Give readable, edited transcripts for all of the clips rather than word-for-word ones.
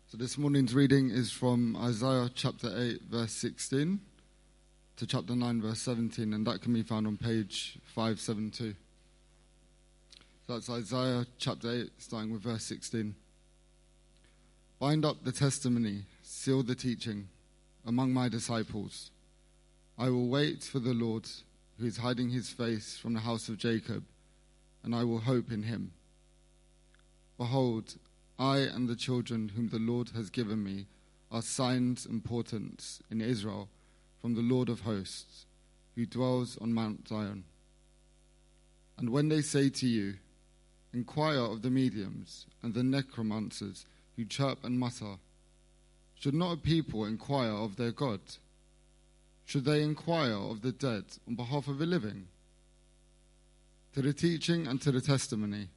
So this morning's reading is from Isaiah chapter 8, verse 16 to chapter 9, verse 17, and that can be found on page 572. So that's Isaiah chapter 8, starting with verse 16. Bind up the testimony, seal the teaching among my disciples. I will wait for the Lord, who is hiding his face from the house of Jacob, and I will hope in him. Behold, I and the children whom the Lord has given me are signs and portents in Israel from the Lord of hosts, who dwells on Mount Zion. And when they say to you, inquire of the mediums and the necromancers who chirp and mutter, should not a people inquire of their God? Should they inquire of the dead on behalf of the living? To the teaching and to the testimony.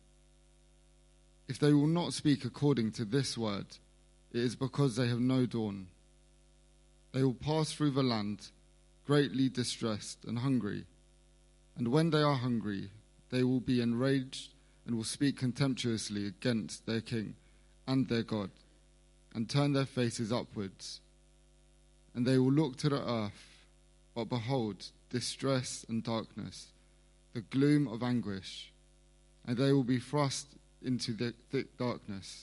If they will not speak according to this word, it is because they have no dawn. They will pass through the land, greatly distressed and hungry. And when they are hungry, they will be enraged and will speak contemptuously against their king and their God, and turn their faces upwards. And they will look to the earth, but behold, distress and darkness, the gloom of anguish, and they will be thrust into the thick darkness.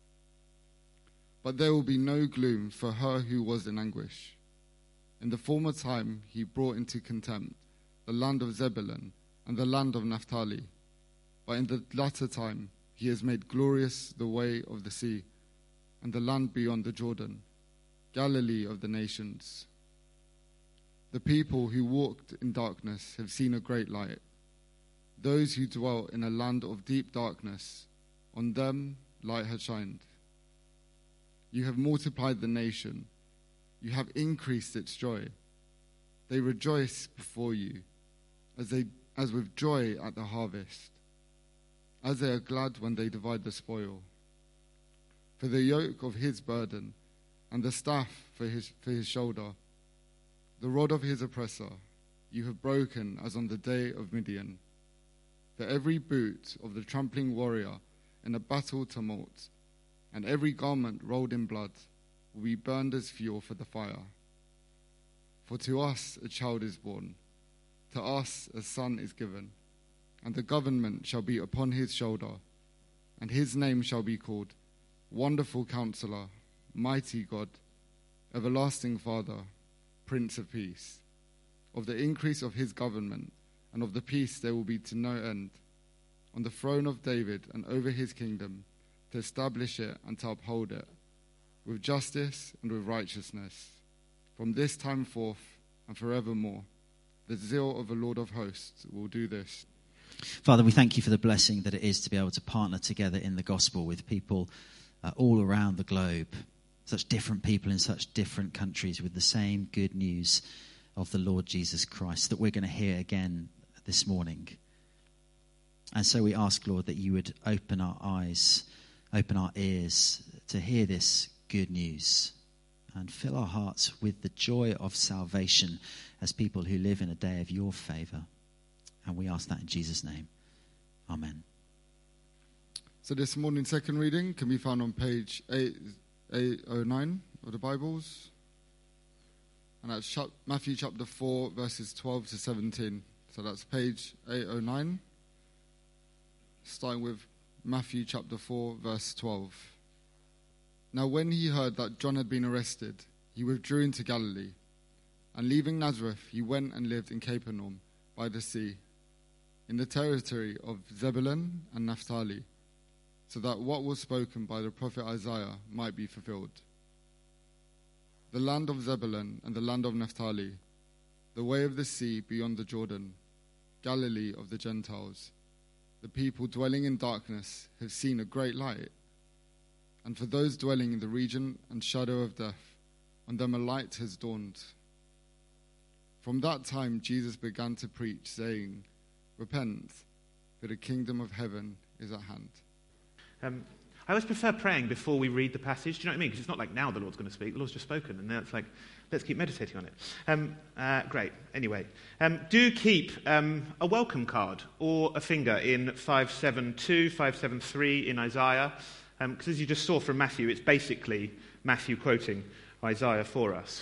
But there will be no gloom for her who was in anguish. In the former time he brought into contempt the land of Zebulun and the land of Naphtali. But in the latter time he has made glorious the way of the sea and the land beyond the Jordan, Galilee of the nations. The people who walked in darkness have seen a great light. Those who dwell in a land of deep darkness, on them light has shined. You have multiplied the nation. You have increased its joy. They rejoice before you as with joy at the harvest, as they are glad when they divide the spoil. For the yoke of his burden and the staff for his shoulder, the rod of his oppressor, you have broken as on the day of Midian. For every boot of the trampling warrior in a battle tumult, and every garment rolled in blood, will be burned as fuel for the fire. For to us a child is born, to us a son is given, and the government shall be upon his shoulder, and his name shall be called Wonderful Counselor, Mighty God, Everlasting Father, Prince of Peace. Of the increase of his government and of the peace there will be to no end, on the throne of David and over his kingdom, to establish it and to uphold it, with justice and with righteousness, from this time forth and forevermore. The zeal of the Lord of hosts will do this. Father, we thank you for the blessing that it is to be able to partner together in the gospel with people all around the globe, such different people in such different countries with the same good news of the Lord Jesus Christ that we're going to hear again this morning. And so we ask, Lord, that you would open our eyes, open our ears to hear this good news and fill our hearts with the joy of salvation as people who live in a day of your favor. And we ask that in Jesus' name. Amen. So this morning's second reading can be found on page 809 of the Bibles. And that's Matthew chapter 4, verses 12 to 17. So that's page 809, starting with Matthew chapter 4, verse 12. Now when he heard that John had been arrested, he withdrew into Galilee. And leaving Nazareth, he went and lived in Capernaum by the sea, in the territory of Zebulun and Naphtali, so that what was spoken by the prophet Isaiah might be fulfilled. The land of Zebulun and the land of Naphtali, the way of the sea beyond the Jordan, Galilee of the Gentiles. The people dwelling in darkness have seen a great light. And for those dwelling in the region and shadow of death, on them a light has dawned. From that time Jesus began to preach, saying, Repent, for the kingdom of heaven is at hand. I always prefer praying before we read the passage. Do you know what I mean? Because it's not like now the Lord's going to speak. The Lord's just spoken, and now it's like, let's keep meditating on it. Great. Anyway, do keep a welcome card or a finger in 572, 573 in Isaiah. because as you just saw from Matthew, it's basically Matthew quoting Isaiah for us.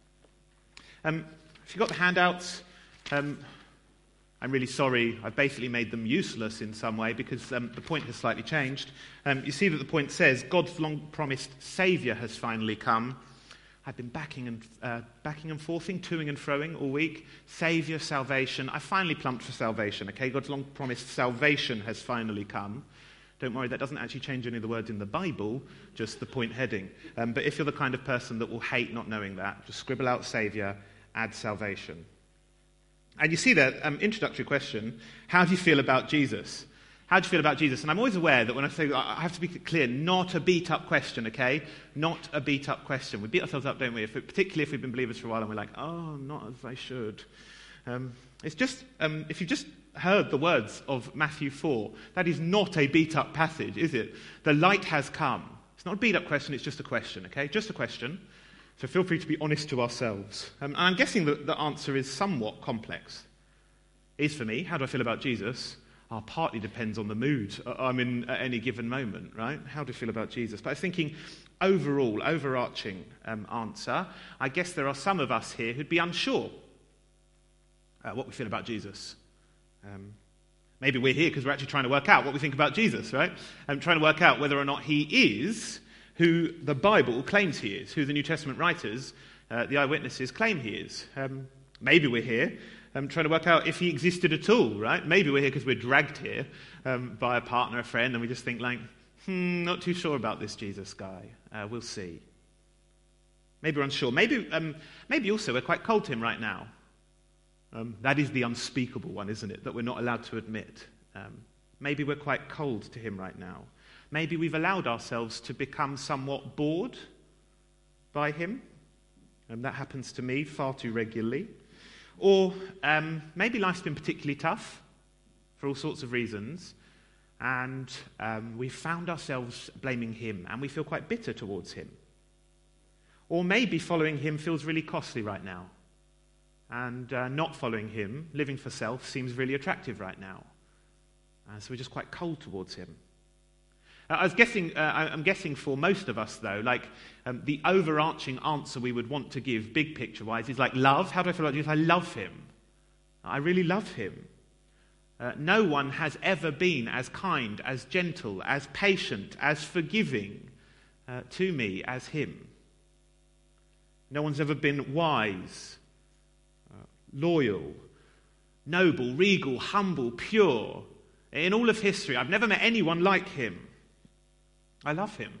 If you've got the handouts, I'm really sorry. I've basically made them useless in some way because the point has slightly changed. You see that the point says, God's long-promised Saviour has finally come. I've been backing and forthing, toing and froing all week. Saviour, salvation. I finally plumped for salvation, okay? God's long-promised salvation has finally come. Don't worry, that doesn't actually change any of the words in the Bible, just the point heading. But if you're the kind of person that will hate not knowing that, just scribble out Saviour, add salvation. And you see that introductory question, how do you feel about Jesus? How do you feel about Jesus? And I'm always aware that when I say, I have to be clear, not a beat-up question, okay? Not a beat-up question. We beat ourselves up, don't we? Particularly if we've been believers for a while and we're like, oh, not as I should. It's just, if you've just heard the words of Matthew 4, that is not a beat-up passage, is it? The light has come. It's not a beat-up question, it's just a question, okay? Just a question. So feel free to be honest to ourselves. And I'm guessing that the answer is somewhat complex. Is for me, how do I feel about Jesus? Partly depends on the mood I'm in at any given moment, right? How do I feel about Jesus? But I was thinking, overall, overarching answer, I guess there are some of us here who'd be unsure what we feel about Jesus. Maybe we're here because we're actually trying to work out what we think about Jesus, right? Trying to work out whether or not he is who the Bible claims he is, who the New Testament writers, the eyewitnesses, claim he is. Maybe we're here trying to work out if he existed at all, right? Maybe we're here because we're dragged here by a partner, a friend, and we just think like, not too sure about this Jesus guy. We'll see. Maybe we're unsure. Maybe also we're quite cold to him right now. That is the unspeakable one, isn't it? That we're not allowed to admit. Maybe we're quite cold to him right now. Maybe we've allowed ourselves to become somewhat bored by him. That happens to me far too regularly. Or maybe life's been particularly tough for all sorts of reasons, and we've found ourselves blaming him, and we feel quite bitter towards him. Or maybe following him feels really costly right now, and not following him, living for self, seems really attractive right now. So we're just quite cold towards him. I'm guessing for most of us, though, the overarching answer we would want to give, big picture-wise, is like love. How do I feel about Jesus? I love him. I really love him. No one has ever been as kind, as gentle, as patient, as forgiving to me as him. No one's ever been wise, loyal, noble, regal, humble, pure. In all of history, I've never met anyone like him. I love him.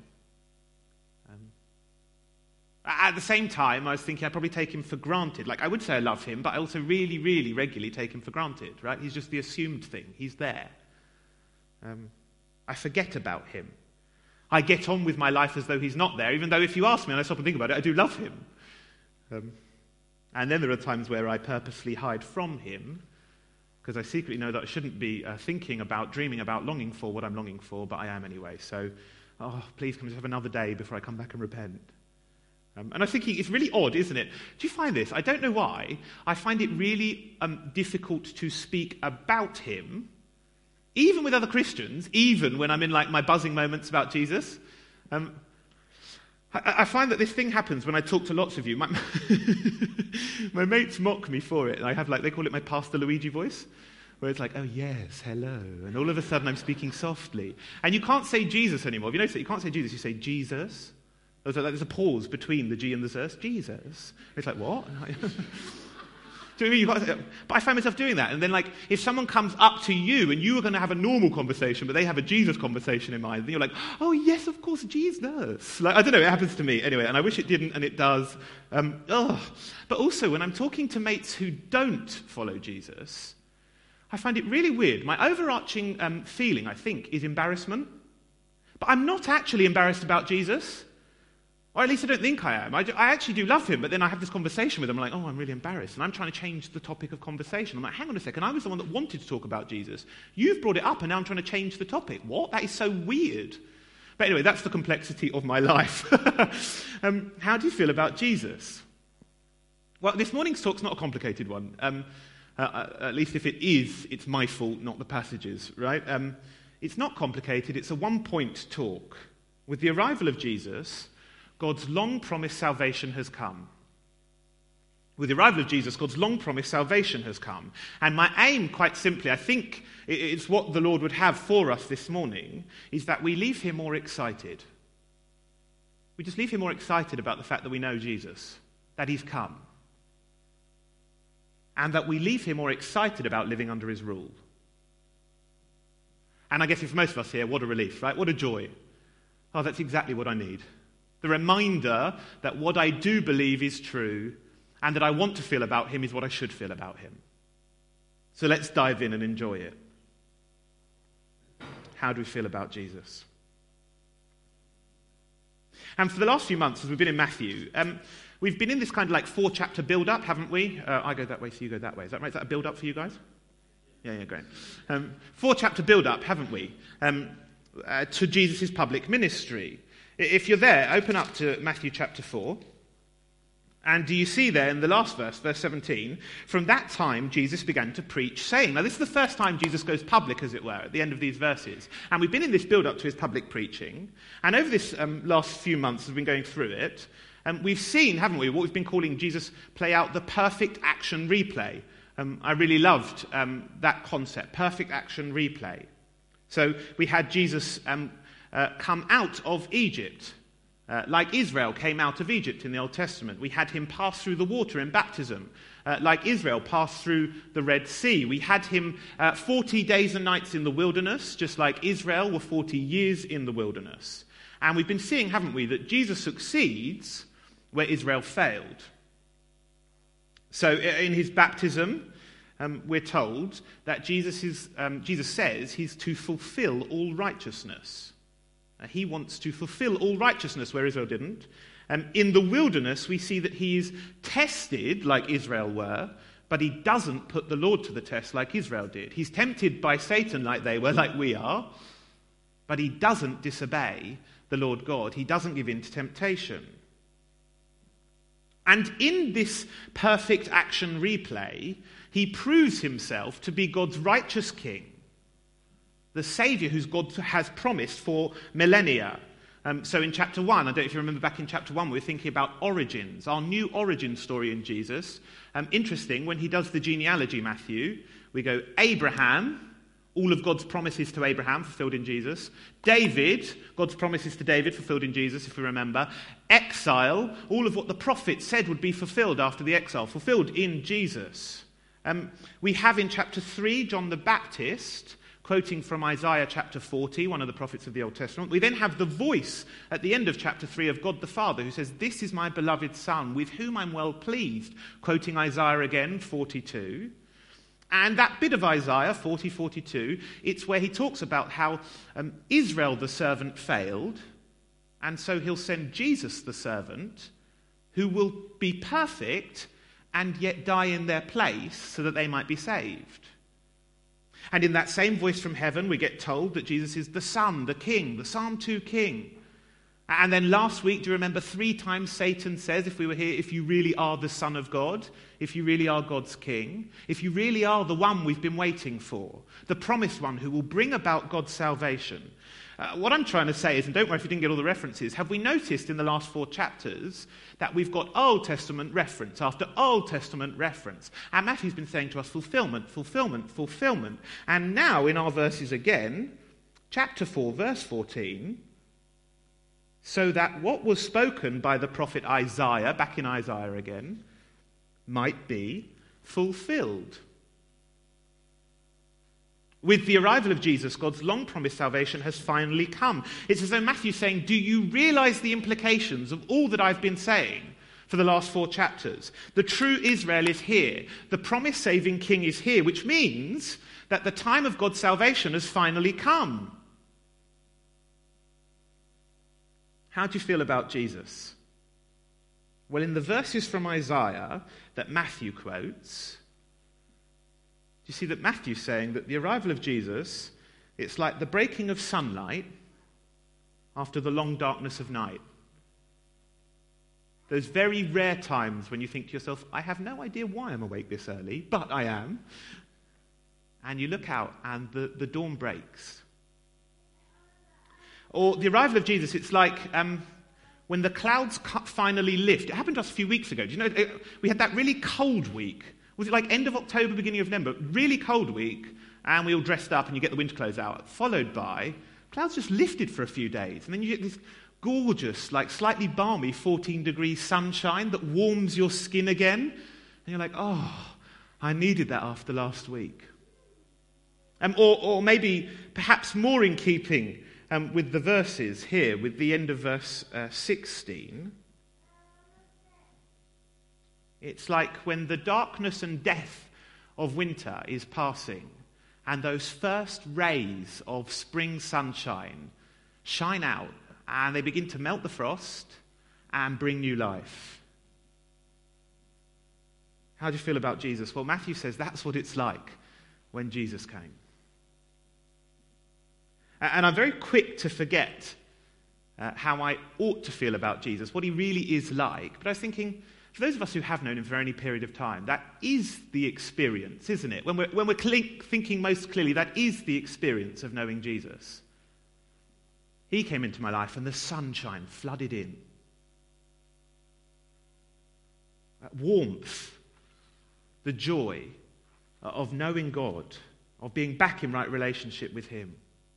At the same time, I was thinking I'd probably take him for granted. I would say I love him, but I also really, really regularly take him for granted, right? He's just the assumed thing. He's there. I forget about him. I get on with my life as though he's not there, even though if you ask me and I stop and think about it, I do love him. And then there are times where I purposely hide from him, because I secretly know that I shouldn't be thinking about, dreaming about, longing for what I'm longing for, but I am anyway. So, please come just have another day before I come back and repent. And I think it's really odd, isn't it? Do you find this? I don't know why. I find it really difficult to speak about him, even with other Christians, even when I'm in my buzzing moments about Jesus. I find that this thing happens when I talk to lots of you. My mates mock me for it. I have they call it my Pastor Luigi voice, where it's oh yes, hello. And all of a sudden I'm speaking softly. And you can't say Jesus anymore. If you notice that, you can't say Jesus, you say Jesus. There's a pause between the G and the Z. Jesus. It's what? Do you know what I mean? But I find myself doing that. And then, if someone comes up to you and you are going to have a normal conversation, but they have a Jesus conversation in mind, then you're oh, yes, of course, Jesus. I don't know, it happens to me. Anyway, and I wish it didn't, and it does. But also, when I'm talking to mates who don't follow Jesus, I find it really weird. My overarching feeling, I think, is embarrassment. But I'm not actually embarrassed about Jesus. Or at least I don't think I am. I actually do love him, but then I have this conversation with him. I'm I'm really embarrassed. And I'm trying to change the topic of conversation. I'm hang on a second. I was the one that wanted to talk about Jesus. You've brought it up, and now I'm trying to change the topic. What? That is so weird. But anyway, that's the complexity of my life. How do you feel about Jesus? Well, this morning's talk's not a complicated one. At least if it is, it's my fault, not the passages, right? It's not complicated. It's a one-point talk. With the arrival of Jesus, God's long-promised salvation has come. With the arrival of Jesus, God's long-promised salvation has come. And my aim, quite simply, I think it's what the Lord would have for us this morning, is that we leave here more excited. We just leave here more excited about the fact that we know Jesus, that he's come. And that we leave here more excited about living under his rule. And I guess for most of us here, what a relief, right? What a joy. Oh, that's exactly what I need. The reminder that what I do believe is true, and that I want to feel about him is what I should feel about him. So let's dive in and enjoy it. How do we feel about Jesus? And for the last few months, as we've been in Matthew, we've been in this kind of like 4-chapter build-up, haven't we? I go that way, so you go that way. Is that right? Is that a build-up for you guys? Yeah, great. 4-chapter build-up, haven't we? To Jesus' public ministry. If you're there, open up to Matthew chapter 4. And do you see there in the last verse, verse 17, from that time Jesus began to preach, saying, now this is the first time Jesus goes public, as it were, at the end of these verses. And we've been in this build-up to his public preaching. And over this last few months, as we've been going through it, we've seen, haven't we, what we've been calling Jesus play out the perfect action replay. I really loved that concept, perfect action replay. So we had Jesus come out of Egypt. Like Israel came out of Egypt in the Old Testament. We had him pass through the water in baptism, like Israel passed through the Red Sea. We had him 40 days and nights in the wilderness, just like Israel were 40 years in the wilderness. And we've been seeing, haven't we, that Jesus succeeds where Israel failed. So in his baptism, we're told that Jesus says he's to fulfill all righteousness. He wants to fulfill all righteousness where Israel didn't. In the wilderness, we see that he is tested like Israel were, but he doesn't put the Lord to the test like Israel did. He's tempted by Satan like they were, like we are, but he doesn't disobey the Lord God. He doesn't give in to temptation. And in this perfect action replay, he proves himself to be God's righteous king, the Saviour who God has promised for millennia. So in chapter 1, I don't know if you remember back in chapter 1, we were thinking about origins, our new origin story in Jesus. Interesting, when he does the genealogy, Matthew, we go Abraham, all of God's promises to Abraham fulfilled in Jesus. David, God's promises to David fulfilled in Jesus, if we remember. Exile, all of what the prophets said would be fulfilled after the exile, fulfilled in Jesus. We have in chapter 3, John the Baptist, quoting from Isaiah chapter 40, one of the prophets of the Old Testament. We then have the voice at the end of chapter 3 of God the Father who says, "This is my beloved Son, with whom I'm well pleased," quoting Isaiah again, 42. And that bit of Isaiah, 42, it's where he talks about how Israel the servant failed, and so he'll send Jesus the servant, who will be perfect and yet die in their place so that they might be saved. And in that same voice from heaven, we get told that Jesus is the Son, the King, the Psalm 2 King. And then last week, do you remember 3 times Satan says, if we were here, if you really are the Son of God, if you really are God's King, if you really are the one we've been waiting for, the promised one who will bring about God's salvation. What I'm trying to say is, and don't worry if you didn't get all the references, have we noticed in the last 4 chapters that we've got Old Testament reference after Old Testament reference? And Matthew's been saying to us, fulfillment, fulfillment, fulfillment. And now in our verses again, chapter 4, verse 14, so that what was spoken by the prophet Isaiah, back in Isaiah again, might be fulfilled. With the arrival of Jesus, God's long-promised salvation has finally come. It's as though Matthew's saying, do you realize the implications of all that I've been saying for the last 4 chapters? The true Israel is here. The promised saving king is here, which means that the time of God's salvation has finally come. How do you feel about Jesus? Well, in the verses from Isaiah that Matthew quotes, you see that Matthew's saying that the arrival of Jesus, it's like the breaking of sunlight after the long darkness of night. Those very rare times when you think to yourself, I have no idea why I'm awake this early, but I am. And you look out and the dawn breaks. Or the arrival of Jesus, it's like when the clouds finally lift. It happened to us a few weeks ago. Do you know, we had that really cold week. Was it like end of October, beginning of November? Really cold week, and we all dressed up and you get the winter clothes out. Followed by, clouds just lifted for a few days. And then you get this gorgeous, like slightly balmy 14-degree sunshine that warms your skin again. And you're like, oh, I needed that after last week. Or maybe perhaps more in keeping with the verses here, with the end of verse 16. It's like when the darkness and death of winter is passing and those first rays of spring sunshine shine out and they begin to melt the frost and bring new life. How do you feel about Jesus? Well, Matthew says that's what it's like when Jesus came. And I'm very quick to forget how I ought to feel about Jesus, what he really is like. But I was thinking, for those of us who have known him for any period of time, that is the experience, isn't it? When we're thinking most clearly, that is the experience of knowing Jesus. He came into my life and the sunshine flooded in. That warmth, the joy of knowing God, of being back in right relationship with him.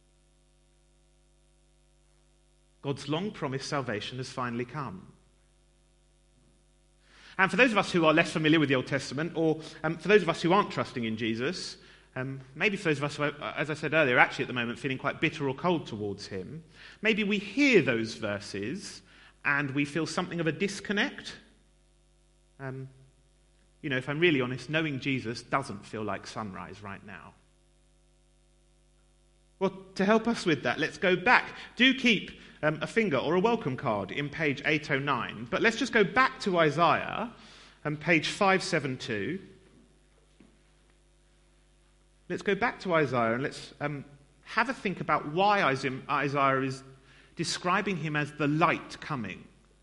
God's long-promised salvation has finally come. And for those of us who are less familiar with the Old Testament, or for those of us who aren't trusting in Jesus, maybe for those of us who, as I said earlier, are actually at the moment feeling quite bitter or cold towards him, maybe we hear those verses and we feel something of a disconnect. If I'm really honest, knowing Jesus doesn't feel like sunrise right now. Well, to help us with that, let's go back. Do keep a finger or a welcome card in page 809. But let's just go back to Isaiah and page 572. Let's go back to Isaiah and let's have a think about why Isaiah is describing him as the light coming.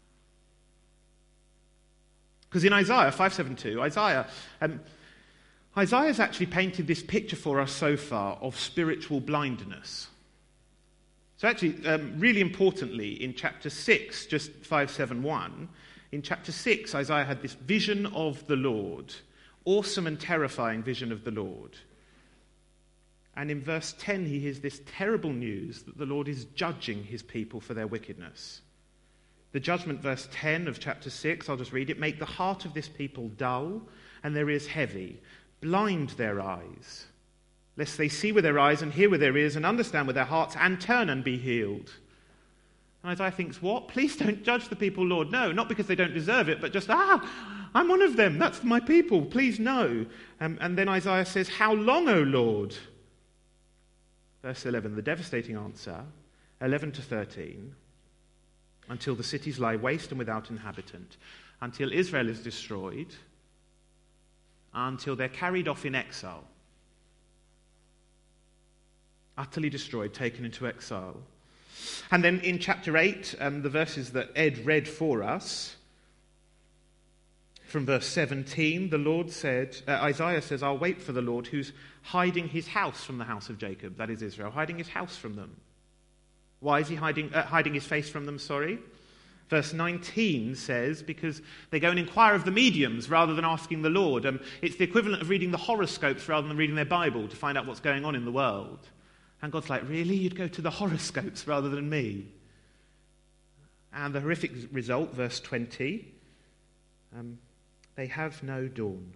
Because in Isaiah 572, Isaiah's actually painted this picture for us so far of spiritual blindness. So actually, really importantly, in chapter 6, just 571, in chapter 6, Isaiah had this vision of the Lord, awesome and terrifying vision of the Lord. And in verse 10, he hears this terrible news that the Lord is judging his people for their wickedness. The judgment, verse 10 of chapter 6, I'll just read it. Make the heart of this people dull and their ears heavy. Blind their eyes, lest they see with their eyes and hear with their ears and understand with their hearts and turn and be healed. And Isaiah thinks, what? Please don't judge the people, Lord. No, not because they don't deserve it, but just, I'm one of them. That's my people. Please no. And then Isaiah says, how long, O Lord? Verse 11, the devastating answer, 11 to 13, until the cities lie waste and without inhabitant, until Israel is destroyed, until they're carried off in exile. Utterly destroyed, taken into exile. And then in chapter 8, the verses that Ed read for us, from verse 17, the Lord said, Isaiah says, I'll wait for the Lord who's hiding his house from the house of Jacob, that is Israel, hiding his house from them. Why is he hiding his face from them, Verse 19 says, because they go and inquire of the mediums rather than asking the Lord. It's the equivalent of reading the horoscopes rather than reading their Bible to find out what's going on in the world. And God's like, really? You'd go to the horoscopes rather than me? And the horrific result, verse 20, they have no dawn.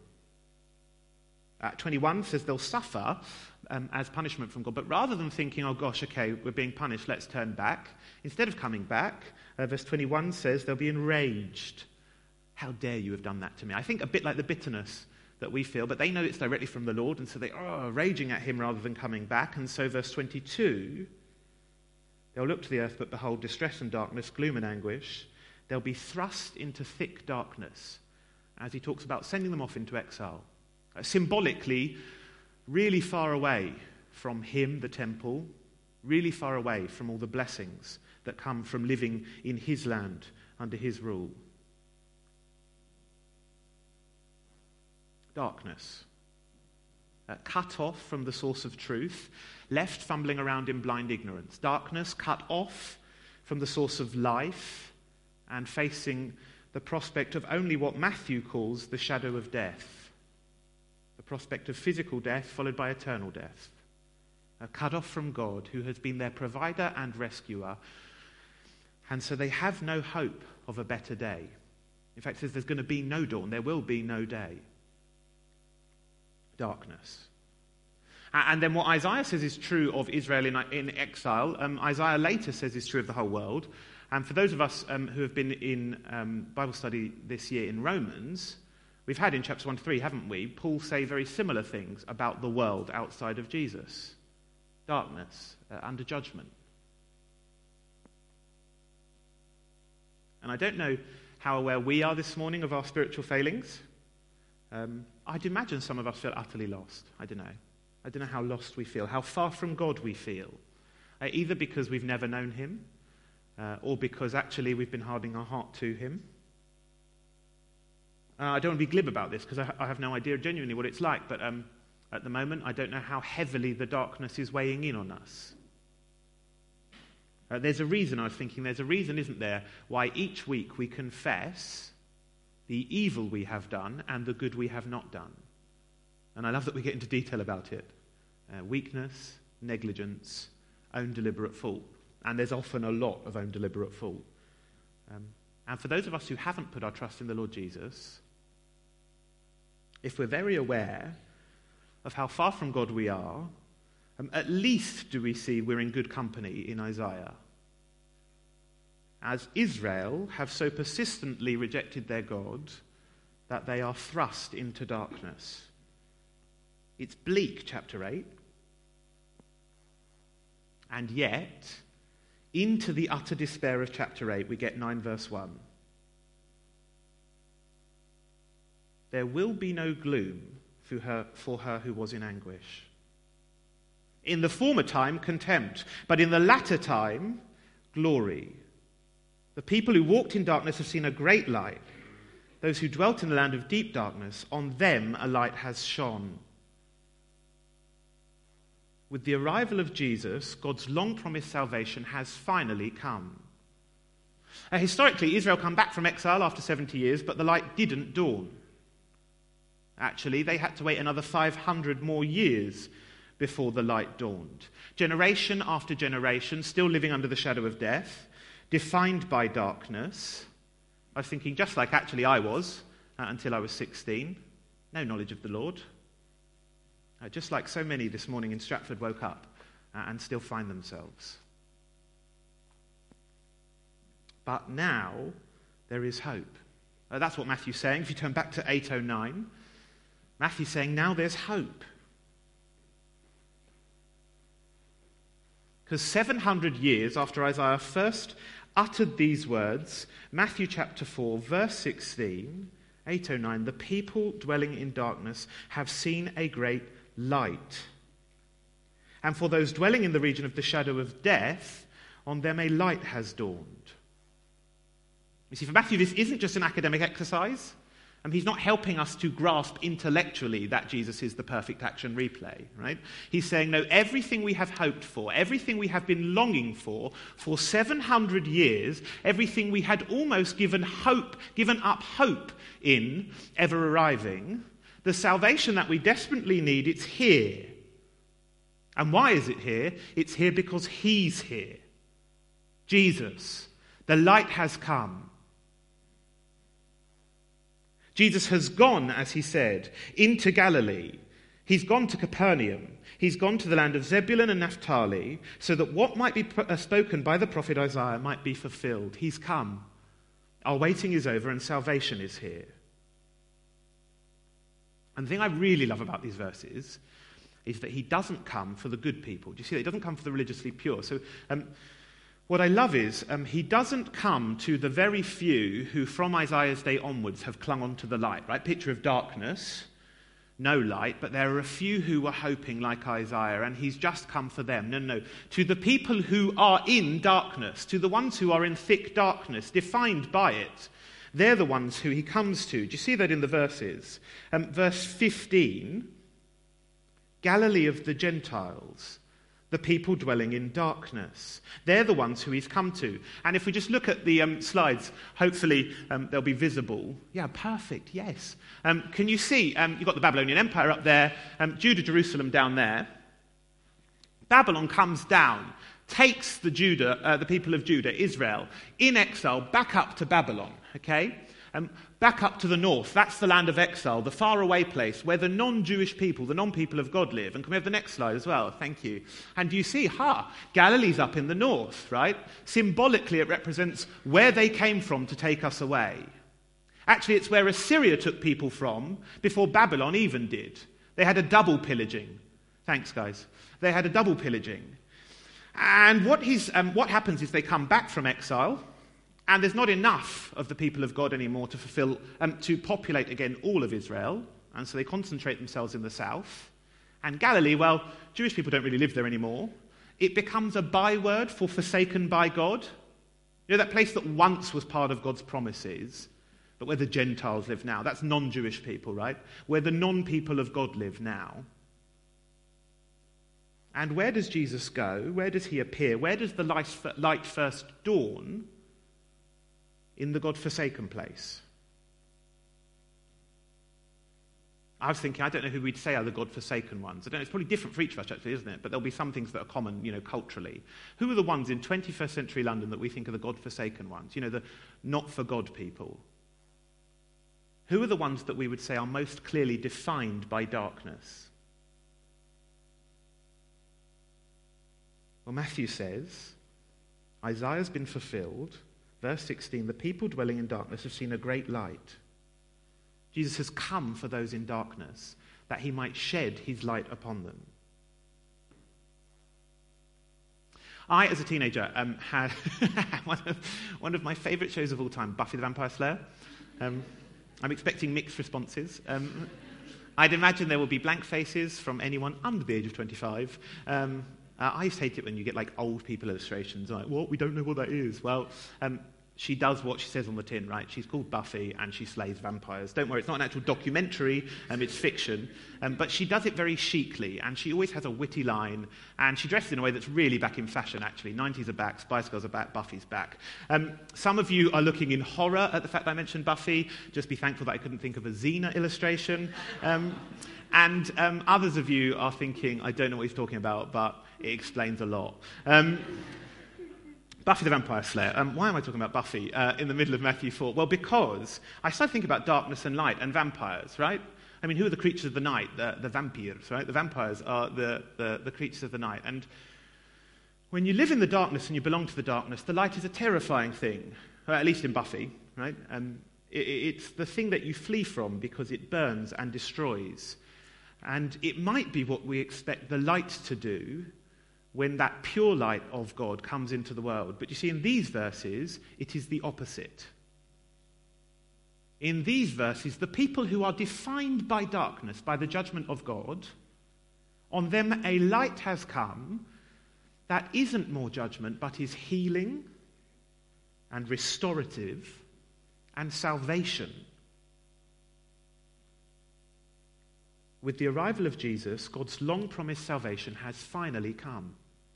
21 says they'll suffer as punishment from God. But rather than thinking, oh gosh, okay, we're being punished, let's turn back. Instead of coming back, verse 21 says they'll be enraged. How dare you have done that to me? I think a bit like the bitterness that we feel, but they know it's directly from the Lord, and so they are raging at him rather than coming back. And so verse 22, they'll look to the earth, but behold, distress and darkness, gloom and anguish. They'll be thrust into thick darkness, as he talks about sending them off into exile. Symbolically, really far away from him, the temple, really far away from all the blessings that come from living in his land under his rule. Darkness. cut off from the source of truth, left fumbling around in blind ignorance. Darkness, cut off from the source of life and facing the prospect of only what Matthew calls the shadow of death. The prospect of physical death followed by eternal death. Cut off from God, who has been their provider and rescuer. And so they have no hope of a better day. In fact, it says there's going to be no dawn. There will be no day. Darkness. And then what Isaiah says is true of Israel in exile, Isaiah later says is true of the whole world. And for those of us who have been in Bible study this year in Romans, we've had in chapters 1 to 3, haven't we, Paul say very similar things about the world outside of Jesus. Darkness, under judgment. And I don't know how aware we are this morning of our spiritual failings. I'd imagine some of us feel utterly lost. I don't know how lost we feel, how far from God we feel. Either because we've never known him, or because actually we've been hardening our heart to him. I don't want to be glib about this because I have no idea genuinely what it's like, but at the moment I don't know how heavily the darkness is weighing in on us. There's a reason, I was thinking, isn't there, why each week we confess the evil we have done and the good we have not done. And I love that we get into detail about it. Weakness, negligence, own deliberate fault. And there's often a lot of own deliberate fault. And for those of us who haven't put our trust in the Lord Jesus, if we're very aware of how far from God we are, at least do we see we're in good company in Isaiah. As Israel have so persistently rejected their God that they are thrust into darkness. It's bleak, chapter 8. And yet, into the utter despair of chapter 8, we get 9 verse 1. There will be no gloom for her who was in anguish. In the former time, contempt, but in the latter time, glory. The people who walked in darkness have seen a great light. Those who dwelt in the land of deep darkness, on them a light has shone. With the arrival of Jesus, God's long-promised salvation has finally come. Historically, Israel come back from exile after 70 years, but the light didn't dawn. Actually, they had to wait another 500 more years before the light dawned. Generation after generation, still living under the shadow of death, defined by darkness. I was thinking, just like actually I was until I was 16, no knowledge of the Lord. Just like so many this morning in Stratford woke up and still find themselves. But now there is hope. That's what Matthew's saying. If you turn back to 8:09, Matthew's saying now there's hope. Because 700 years after Isaiah first uttered these words, Matthew chapter 4, verse 16, 8:09, the people dwelling in darkness have seen a great light. And for those dwelling in the region of the shadow of death, on them a light has dawned. You see, for Matthew, this isn't just an academic exercise. He's not helping us to grasp intellectually that Jesus is the perfect action replay, right? He's saying, no, everything we have hoped for, everything we have been longing for 700 years, everything we had almost given up hope in ever arriving, the salvation that we desperately need, it's here. And why is it here? It's here because he's here. Jesus. The light has come. Jesus has gone, as he said, into Galilee. He's gone to Capernaum. He's gone to the land of Zebulun and Naphtali, so that what might be spoken by the prophet Isaiah might be fulfilled. He's come. Our waiting is over and salvation is here. And the thing I really love about these verses is that he doesn't come for the good people. Do you see that? He doesn't come for the religiously pure. So what I love is he doesn't come to the very few who from Isaiah's day onwards have clung on to the light, right? Picture of darkness, no light, but there are a few who were hoping like Isaiah, and he's just come for them. No. To the people who are in darkness, to the ones who are in thick darkness, defined by it, they're the ones who he comes to. Do you see that in the verses? Verse 15, Galilee of the Gentiles, the people dwelling in darkness. They're the ones who he's come to. And if we just look at the slides, hopefully they'll be visible. Yeah, perfect, yes. Can you see, you've got the Babylonian Empire up there, Judah, Jerusalem down there. Babylon comes down, takes the people of Judah, Israel, in exile, back up to Babylon, okay? Back up to the north, that's the land of exile, the faraway place where the non-Jewish people, the non-people of God live. And can we have the next slide as well? Thank you. And you see, Galilee's up in the north, right? Symbolically, it represents where they came from to take us away. Actually, it's where Assyria took people from before Babylon even did. They had a double pillaging. Thanks, guys. They had a double pillaging. And what happens is they come back from exile, and there's not enough of the people of God anymore to populate again all of Israel, and so they concentrate themselves in the south. And Galilee, well, Jewish people don't really live there anymore. It becomes a byword for forsaken by God. You know, that place that once was part of God's promises, but where the Gentiles live now. That's non-Jewish people, right? Where the non-people of God live now. And where does Jesus go? Where does he appear? Where does the light first dawn? In the God-forsaken place. I was thinking, I don't know who we'd say are the God-forsaken ones. I don't know, it's probably different for each of us, actually, isn't it? But there'll be some things that are common, culturally. Who are the ones in 21st century London that we think are the God-forsaken ones? The not-for-God people. Who are the ones that we would say are most clearly defined by darkness? Well, Matthew says, Isaiah's been fulfilled. Verse 16, the people dwelling in darkness have seen a great light. Jesus has come for those in darkness, that he might shed his light upon them. I, as a teenager, had one of my favourite shows of all time, Buffy the Vampire Slayer. I'm expecting mixed responses. I'd imagine there will be blank faces from anyone under the age of 25. I used to hate it when you get old people illustrations, like, what? We don't know what that is. Well, she does what she says on the tin, right? She's called Buffy and she slays vampires. Don't worry, it's not an actual documentary, it's fiction. But she does it very chicly, and she always has a witty line, and she dresses in a way that's really back in fashion, actually. 90s are back, Spice Girls are back, Buffy's back. Some of you are looking in horror at the fact that I mentioned Buffy. Just be thankful that I couldn't think of a Xena illustration. And others of you are thinking, I don't know what he's talking about, but it explains a lot. Buffy the Vampire Slayer. Why am I talking about Buffy in the middle of Matthew 4? Well, because I started thinking about darkness and light and vampires, right? I mean, who are the creatures of the night? The vampires, right? The vampires are the creatures of the night. And when you live in the darkness and you belong to the darkness, the light is a terrifying thing, at least in Buffy, right? It's the thing that you flee from because it burns and destroys. And it might be what we expect the light to do when that pure light of God comes into the world. But you see, in these verses, it is the opposite. In these verses, the people who are defined by darkness, by the judgment of God, on them a light has come that isn't more judgment, but is healing and restorative and salvation. With the arrival of Jesus, God's long-promised salvation has finally come.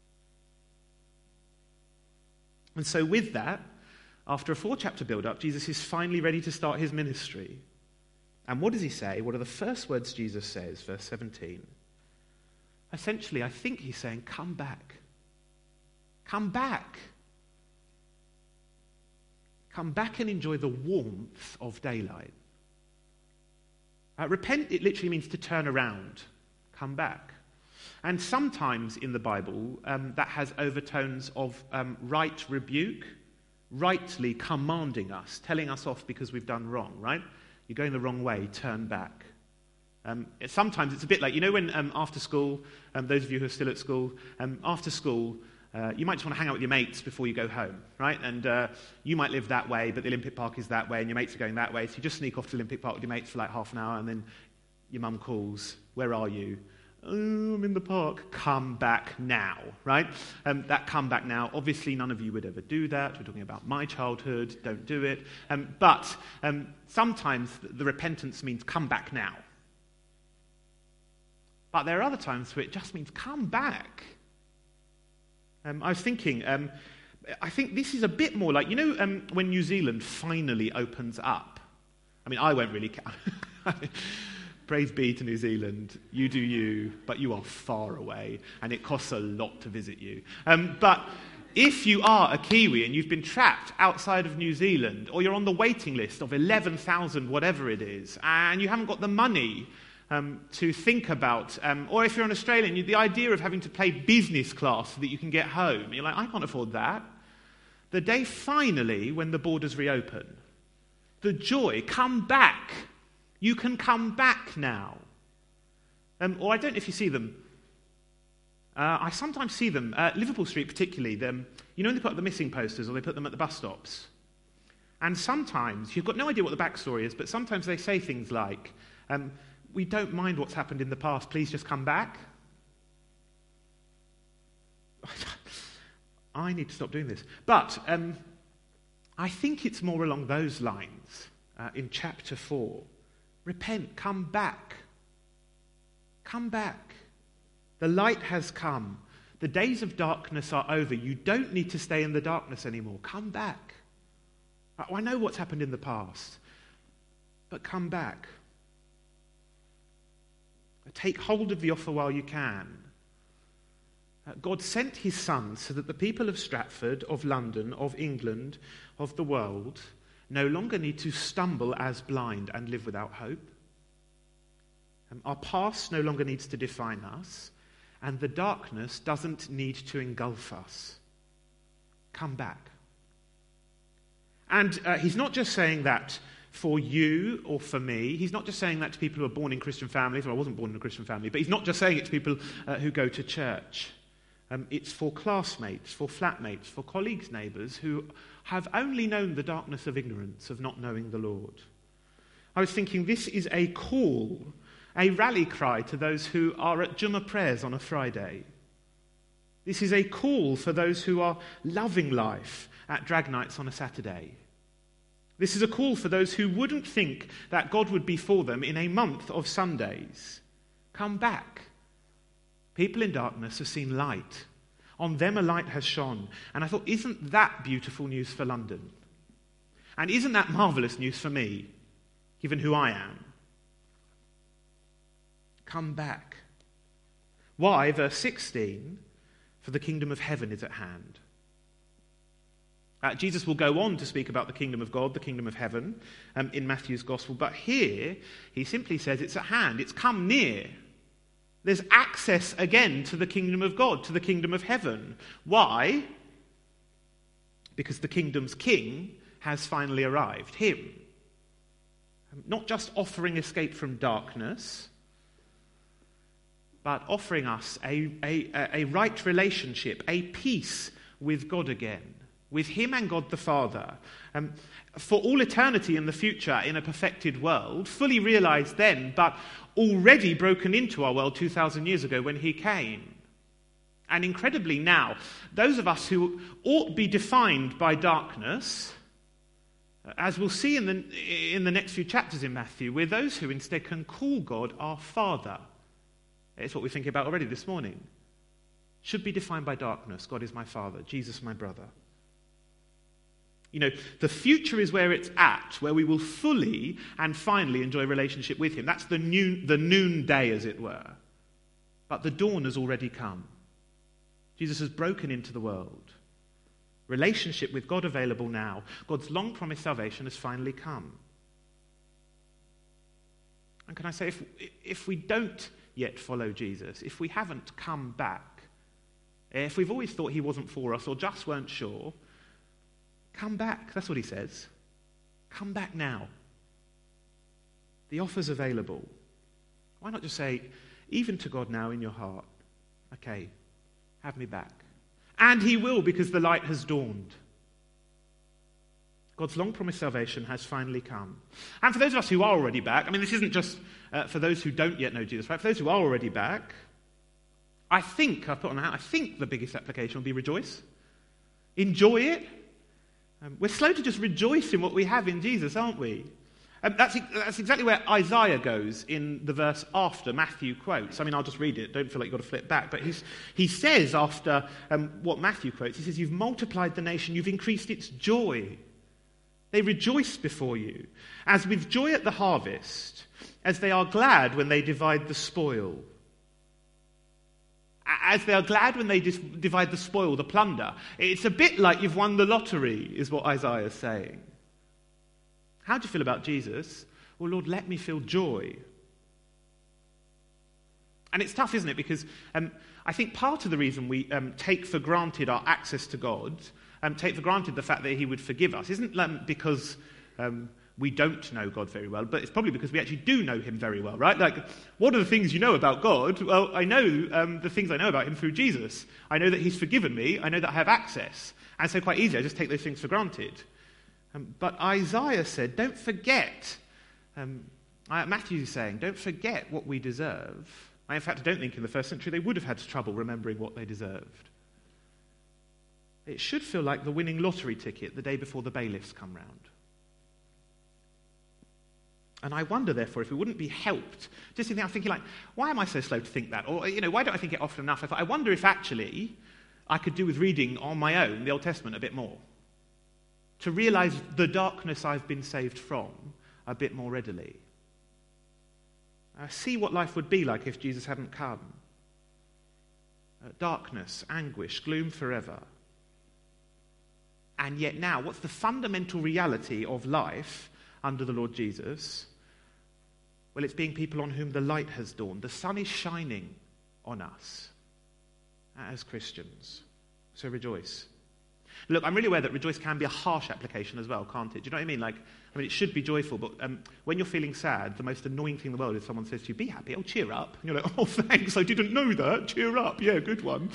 And so with that, after a 4-chapter build-up, Jesus is finally ready to start his ministry. And what does he say? What are the first words Jesus says? Verse 17. Essentially, I think he's saying, come back. Come back. Come back and enjoy the warmth of daylight. Repent, it literally means to turn around, come back. And sometimes in the Bible, that has overtones of right rebuke, rightly commanding us, telling us off because we've done wrong, right? You're going the wrong way, turn back. Sometimes it's a bit like, when after school, those of you who are still at school, after school, you might just want to hang out with your mates before you go home, right? And you might live that way, but the Olympic Park is that way, and your mates are going that way, so you just sneak off to the Olympic Park with your mates for half an hour, and then your mum calls, where are you? Oh, I'm in the park. Come back now, right? That come back now. Obviously, none of you would ever do that. We're talking about my childhood. Don't do it. But sometimes the repentance means come back now. But there are other times where it just means come back. I was thinking, I think this is a bit more like, when New Zealand finally opens up. I mean, I won't really praise be to New Zealand. You do you, but you are far away, and it costs a lot to visit you. But if you are a Kiwi and you've been trapped outside of New Zealand, or you're on the waiting list of 11,000, whatever it is, and you haven't got the money to think about, or if you're an Australian, the idea of having to pay business class so that you can get home, you're like, I can't afford that. The day finally, when the borders reopen, the joy, come back. You can come back now. Or I don't know if you see them. I sometimes see them, Liverpool Street particularly, when they put up the missing posters or they put them at the bus stops. And sometimes, you've got no idea what the backstory is, but sometimes they say things like, we don't mind what's happened in the past, please just come back. I need to stop doing this. But I think it's more along those lines in chapter 4. Repent, come back. Come back. The light has come. The days of darkness are over. You don't need to stay in the darkness anymore. Come back. I know what's happened in the past, but come back. Take hold of the offer while you can. God sent his Son so that the people of Stratford, of London, of England, of the world, no longer need to stumble as blind and live without hope. Our past no longer needs to define us, and the darkness doesn't need to engulf us. Come back. And he's not just saying that for you or for me. He's not just saying that to people who are born in Christian families. Well, I wasn't born in a Christian family, but he's not just saying it to people who go to church. It's for classmates, for flatmates, for colleagues, neighbours who have only known the darkness of ignorance, of not knowing the Lord. I was thinking this is a call, a rally cry to those who are at Jummah prayers on a Friday. This is a call for those who are loving life at drag nights on a Saturday. This is a call for those who wouldn't think that God would be for them in a month of Sundays. Come back. People in darkness have seen light. On them a light has shone. And I thought, isn't that beautiful news for London? And isn't that marvellous news for me, given who I am? Come back. Why? Verse 16, for the kingdom of heaven is at hand. Jesus will go on to speak about the kingdom of God, the kingdom of heaven, in Matthew's gospel. But here, he simply says it's at hand. It's come near. There's access again to the kingdom of God, to the kingdom of heaven. Why? Because the kingdom's king has finally arrived, him. Not just offering escape from darkness, but offering us a right relationship, a peace with God again, with him and God the Father, for all eternity in the future in a perfected world, fully realized then, but already broken into our world 2,000 years ago when he came. And incredibly now, those of us who ought to be defined by darkness, as we'll see in the next few chapters in Matthew, we're those who instead can call God our Father. It's what we're thinking about already this morning. Should be defined by darkness. God is my Father, Jesus my brother. You know, the future is where it's at, where we will fully and finally enjoy a relationship with him. That's the noonday, as it were. But the dawn has already come. Jesus has broken into the world. Relationship with God available now. God's long-promised salvation has finally come. And can I say, if we don't yet follow Jesus, if we haven't come back, if we've always thought he wasn't for us or just weren't sure, come back. That's what he says. Come back now. The offer's available. Why not just say, even to God now in your heart, okay, have me back. And he will, because the light has dawned. God's long-promised salvation has finally come. And for those of us who are already back, I mean, this isn't just for those who don't yet know Jesus, right? For those who are already back, I think the biggest application will be rejoice. Enjoy it. We're slow to just rejoice in what we have in Jesus, aren't we? That's exactly where Isaiah goes in the verse after Matthew quotes. I mean, I'll just read it. Don't feel like you've got to flip back. But he says after what Matthew quotes, he says, "You've multiplied the nation, you've increased its joy. They rejoice before you, as with joy at the harvest, as they are glad when they divide the spoil." As they are glad when they divide the spoil, the plunder. It's a bit like you've won the lottery, is what Isaiah is saying. How do you feel about Jesus? Well, Lord, let me feel joy. And it's tough, isn't it? Because I think part of the reason we take for granted our access to God, take for granted the fact that he would forgive us, isn't because we don't know God very well, but it's probably because we actually do know him very well, right? Like, what are the things you know about God? Well, I know the things I know about him through Jesus. I know that he's forgiven me. I know that I have access. And so quite easily, I just take those things for granted. But Isaiah said, don't forget. Matthew is saying, don't forget what we deserve. In fact, I don't think in the first century they would have had trouble remembering what they deserved. It should feel like the winning lottery ticket the day before the bailiffs come round. And I wonder, therefore, if we wouldn't be helped. Just I'm thinking, like, why am I so slow to think that? Or, why don't I think it often enough? I wonder if actually I could do with reading on my own the Old Testament a bit more. To realise the darkness I've been saved from a bit more readily. See what life would be like if Jesus hadn't come. Darkness, anguish, gloom forever. And yet now, what's the fundamental reality of life under the Lord Jesus? Well, it's being people on whom the light has dawned. The sun is shining on us as Christians. So rejoice. Look, I'm really aware that rejoice can be a harsh application as well, can't it? Do you know what I mean? It should be joyful, but when you're feeling sad, the most annoying thing in the world is someone says to you, be happy, cheer up. And you're like, oh, thanks, I didn't know that, cheer up, yeah, good one.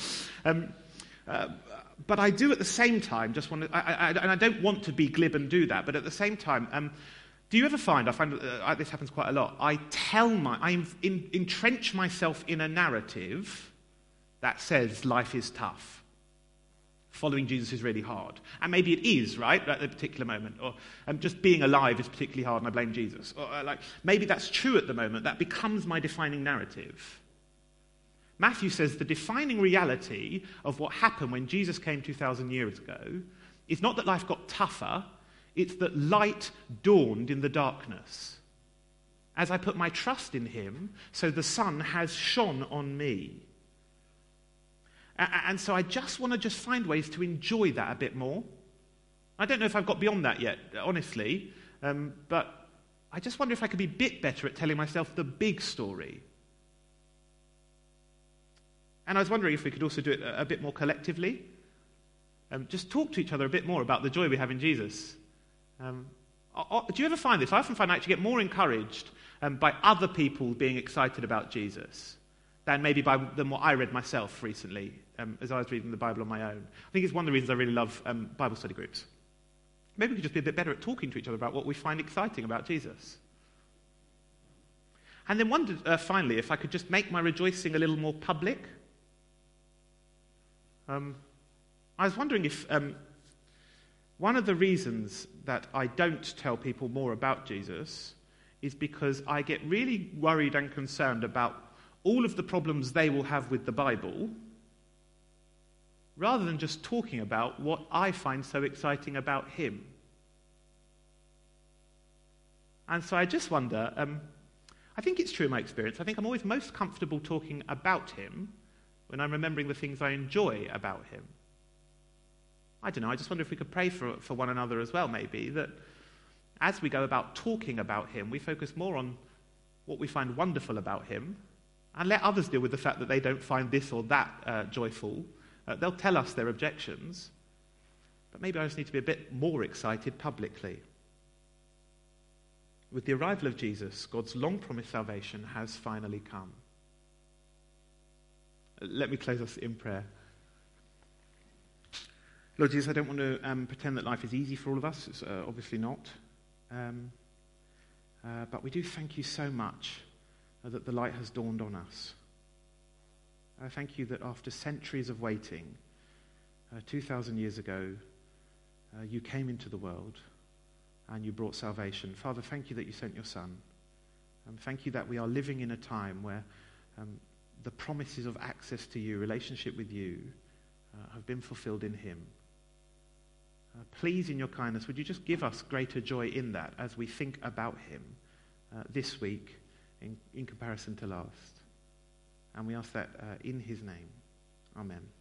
But I do at the same time just want to, and I don't want to be glib and do that, but at the same time, do you ever find, I find this happens quite a lot, I entrench myself in a narrative that says life is tough. Following Jesus is really hard. And maybe it is, right, at a particular moment. Or just being alive is particularly hard and I blame Jesus. Or maybe that's true at the moment. That becomes my defining narrative. Matthew says the defining reality of what happened when Jesus came 2,000 years ago is not that life got tougher, it's that light dawned in the darkness. As I put my trust in him, so the sun has shone on me. And so I just want to find ways to enjoy that a bit more. I don't know if I've got beyond that yet, honestly, but I just wonder if I could be a bit better at telling myself the big story. And I was wondering if we could also do it a bit more collectively. Just talk to each other a bit more about the joy we have in Jesus. Do you ever find this? I often find I actually get more encouraged by other people being excited about Jesus than maybe than what I read myself recently as I was reading the Bible on my own. I think it's one of the reasons I really love Bible study groups. Maybe we could just be a bit better at talking to each other about what we find exciting about Jesus. And then wondered, finally, if I could just make my rejoicing a little more public. I was wondering if one of the reasons that I don't tell people more about Jesus is because I get really worried and concerned about all of the problems they will have with the Bible, rather than just talking about what I find so exciting about him. And so I just wonder, I think it's true in my experience, I think I'm always most comfortable talking about him when I'm remembering the things I enjoy about him. I don't know, I just wonder if we could pray for one another as well, maybe, that as we go about talking about him, we focus more on what we find wonderful about him, and let others deal with the fact that they don't find this or that joyful. They'll tell us their objections, but maybe I just need to be a bit more excited publicly. With the arrival of Jesus, God's long-promised salvation has finally come. Let me close us in prayer. Lord Jesus, I don't want to pretend that life is easy for all of us. It's obviously not. But we do thank you so much that the light has dawned on us. I thank you that after centuries of waiting, 2,000 years ago, you came into the world, and you brought salvation. Father, thank you that you sent your Son. Thank you that we are living in a time where the promises of access to you, relationship with you, have been fulfilled in him. Please, in your kindness, would you just give us greater joy in that as we think about him this week in comparison to last. And we ask that in his name. Amen.